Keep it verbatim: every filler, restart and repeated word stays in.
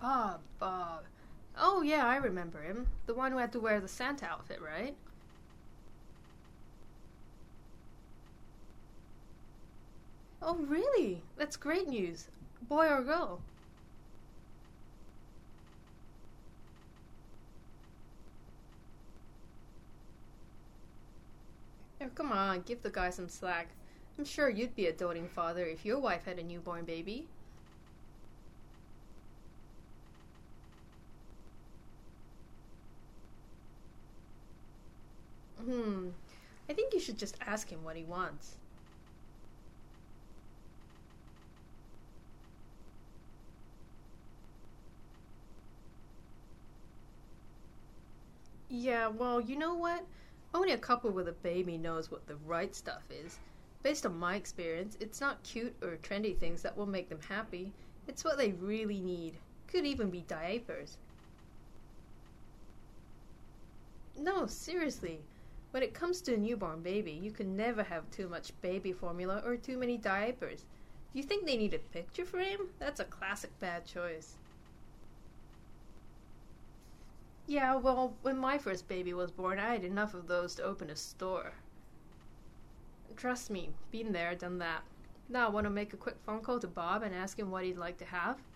Bob, Bob. Oh yeah, I remember him. The one who had to wear the Santa outfit, right? Oh really? That's great news. Boy or girl? Oh, come on, give the guy some slack. I'm sure you'd be a doting father if your wife had a newborn baby. Hmm. I think you should just ask him what he wants. Yeah, well, you know what? Only a couple with a baby knows what the right stuff is. Based on my experience, it's not cute or trendy things that will make them happy. It's what they really need. Could even be diapers. No, seriously. When it comes to a newborn baby, you can never have too much baby formula or too many diapers. Do you think they need a picture frame? That's a classic bad choice. Yeah, well, when my first baby was born, I had enough of those to open a store. Trust me, been there, done that. Now, want to make a quick phone call to Bob and ask him what he'd like to have?